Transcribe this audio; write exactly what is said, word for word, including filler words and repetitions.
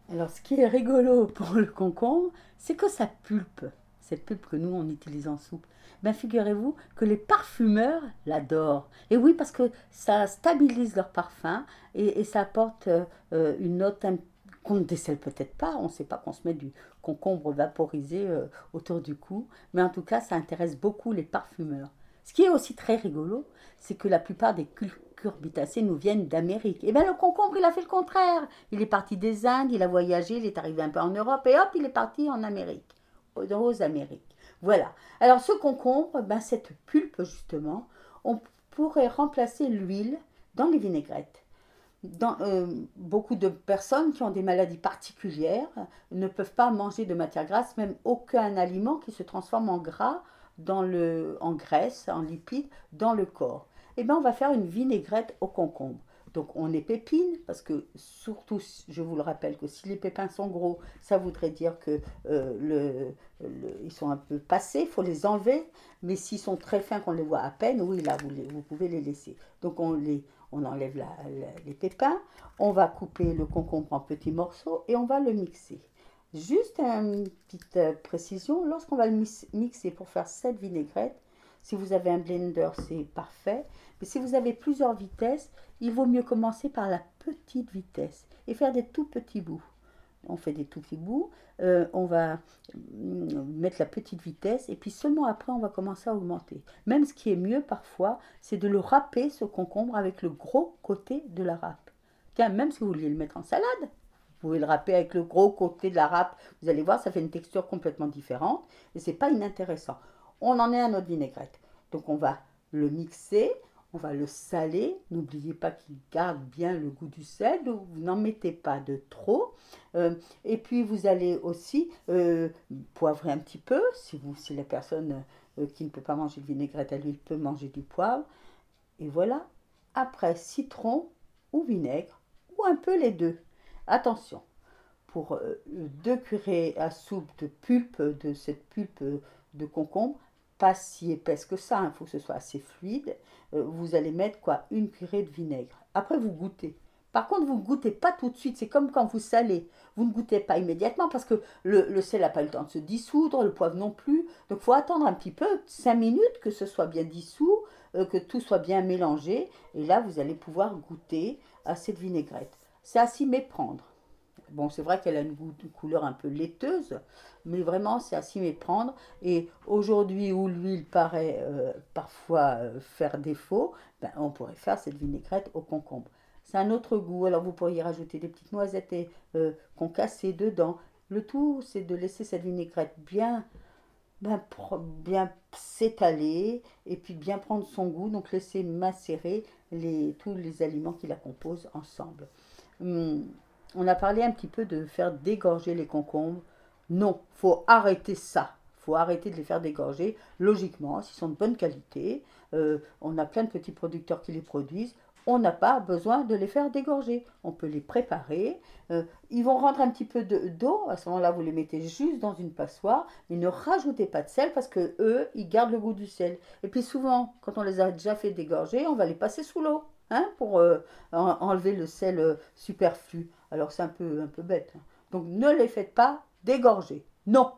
Alors, ce qui est rigolo pour le concombre, c'est que sa pulpe, cette pulpe que nous on utilise en soupe, ben figurez-vous que les parfumeurs l'adorent. Et oui, parce que ça stabilise leur parfum et, et ça apporte euh, euh, une note un- qu'on ne décèle peut-être pas. On ne sait pas qu'on se met du concombre vaporisé euh, autour du cou, mais en tout cas, ça intéresse beaucoup les parfumeurs. Ce qui est aussi très rigolo, c'est que la plupart des cucurbitacées nous viennent d'Amérique. Et bien le concombre, il a fait le contraire. Il est parti des Indes, il a voyagé, il est arrivé un peu en Europe et hop, il est parti en Amérique, aux Amériques. Voilà. Alors ce concombre, ben, cette pulpe justement, on pourrait remplacer l'huile dans les vinaigrettes. Dans, euh, beaucoup de personnes qui ont des maladies particulières ne peuvent pas manger de matière grasse, même aucun aliment qui se transforme en gras, dans le, en graisse, en lipides, dans le corps. Eh bien, on va faire une vinaigrette au concombre. Donc, on les pépine, parce que surtout, je vous le rappelle, que si les pépins sont gros, ça voudrait dire que euh, le, le- ils sont un peu passés, il faut les enlever. Mais s'ils sont très fins, qu'on les voit à peine, oui, là, vous, les- vous pouvez les laisser. Donc, on les, on enlève la- la- les pépins, on va couper le concombre en petits morceaux et on va le mixer. Juste une petite euh, précision, lorsqu'on va le mixer pour faire cette vinaigrette, si vous avez un blender, c'est parfait. Mais si vous avez plusieurs vitesses, il vaut mieux commencer par la petite vitesse et faire des tout petits bouts. On fait des tout petits bouts, euh, on va mm, mettre la petite vitesse et puis seulement après on va commencer à augmenter. Même ce qui est mieux parfois, c'est de le râper ce concombre avec le gros côté de la râpe. Tiens, même si vous vouliez le mettre en salade, vous pouvez le râper avec le gros côté de la râpe. Vous allez voir, ça fait une texture complètement différente et c'est pas inintéressant. On en est à notre vinaigrette. Donc on va le mixer, on va le saler. N'oubliez pas qu'il garde bien le goût du sel, donc vous n'en mettez pas de trop. Euh, et puis vous allez aussi euh, poivrer un petit peu, si, vous, si la personne euh, qui ne peut pas manger de vinaigrette à l'huile peut manger du poivre. Et voilà. Après, citron ou vinaigre, ou un peu les deux. Attention, pour euh, deux cuillerées à soupe de pulpe, de cette pulpe de concombre, pas si épaisse que ça, il hein, faut que ce soit assez fluide, euh, vous allez mettre quoi, une cuillerée de vinaigre. Après, vous goûtez. Par contre, vous ne goûtez pas tout de suite, c'est comme quand vous salez. Vous ne goûtez pas immédiatement parce que le, le sel n'a pas le temps de se dissoudre, le poivre non plus. Donc, il faut attendre un petit peu, cinq minutes, que ce soit bien dissous, euh, que tout soit bien mélangé. Et là, vous allez pouvoir goûter à cette vinaigrette. C'est à s'y méprendre. Bon, c'est vrai qu'elle a une, une couleur un peu laiteuse, mais vraiment, c'est à s'y méprendre. Et aujourd'hui, où l'huile paraît euh, parfois euh, faire défaut, ben, on pourrait faire cette vinaigrette au concombre. C'est un autre goût. Alors, vous pourriez rajouter des petites noisettes et, euh, concassées dedans. Le tout, c'est de laisser cette vinaigrette bien, ben, bien s'étaler et puis bien prendre son goût. Donc, laisser macérer les, tous les aliments qui la composent ensemble. Hum, on a parlé un petit peu de faire dégorger les concombres. Non, faut arrêter ça. Faut arrêter de les faire dégorger. Logiquement, s'ils sont de bonne qualité, euh, on a plein de petits producteurs qui les produisent. On n'a pas besoin de les faire dégorger. On peut les préparer. Euh, ils vont rendre un petit peu de- d'eau. À ce moment-là, vous les mettez juste dans une passoire. Mais ne rajoutez pas de sel parce que eux, ils gardent le goût du sel. Et puis souvent, quand on les a déjà fait dégorger, on va les passer sous l'eau, hein, pour euh, enlever le sel euh, superflu. Alors c'est un peu, un peu bête, hein. Donc ne les faites pas dégorger. Non.